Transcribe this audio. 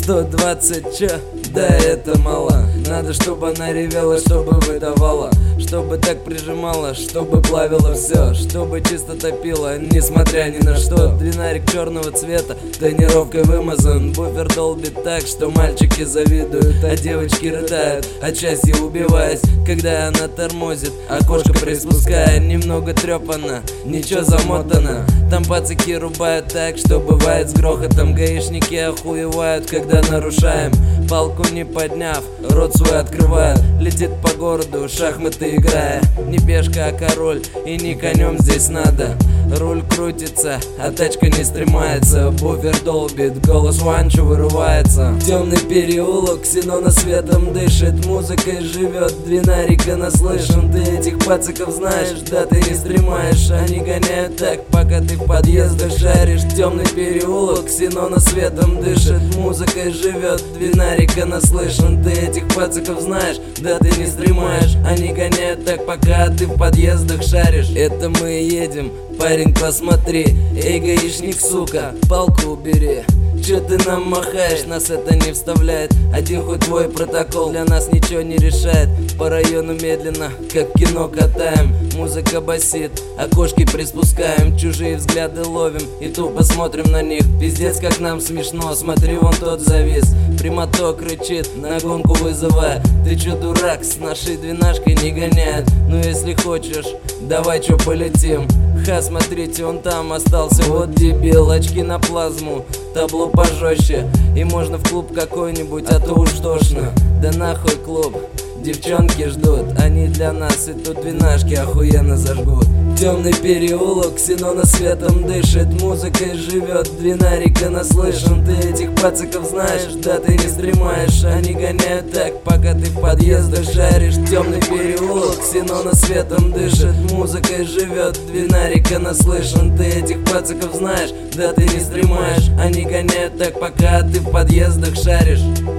120, чё? Да это мало. Надо, чтобы она ревела, чтобы выдавала, чтобы так прижимала, чтобы плавила все, чтобы чисто топила, несмотря ни на что. Двинарик черного цвета, тонировкой вымазан. Буфер долбит так, что мальчики завидуют, а девочки рыдают, от счастья убиваясь, когда она тормозит, окошко приспуская. Немного трепана, ничего замотано. Там пацаки рубают так, что бывает с грохотом. Гаишники охуевают, когда нарушаем. Палку не подняв, рот свой открывает. Летит по городу, шахматы играя. Не пешка, а король, и не конем здесь надо. Руль крутится, а тачка не стремается. Буфер долбит, голос Ванчо вырывается. Темный переулок, Ксенона светом дышит, музыкой живет, двинарика наслышан. Ты этих пацаков знаешь, да ты не стремаешь. Они гоняют так, пока ты в подъездах шаришь. Темный переулок, Ксенона светом дышит, музыкой живет, двинарика наслышан. Ты этих пацаков знаешь, да ты не стремаешь. Они гоняют так, пока ты в подъездах шаришь. Это мы едем, парень, посмотри. Эй, гаишник, сука, палку убери. Чё ты нам махаешь, нас это не вставляет. Один хоть твой протокол для нас ничего не решает. По району медленно, как кино катаем. Музыка басит, окошки приспускаем. Чужие взгляды ловим и тупо смотрим на них. Пиздец, как нам смешно, смотри, вон тот завис. Прямоток рычит, на гонку вызывая. Ты чё, дурак, с нашей двенашкой не гоняет? Ну если хочешь, давай чё полетим. Ха, смотрите, он там остался, вот дебил. Очки на плазму, табло пожестче. И можно в клуб какой-нибудь, а то уж тошно. Да нахуй клуб, девчонки ждут. Они для нас и тут двенашки охуенно зажгут. Темный переулок, Ксенона светом дышит, музыкой живет, двинарика наслышан. Ты этих пацаков знаешь, да ты не стремаешь. Они гоняют так, пока ты в подъездах шаришь. Темный переулок, Ксенона светом дышит, музыкой живет, двинарика наслышан. Ты этих пацаков знаешь, да ты не стремаешь. Они гоняют так, пока ты в подъездах шаришь.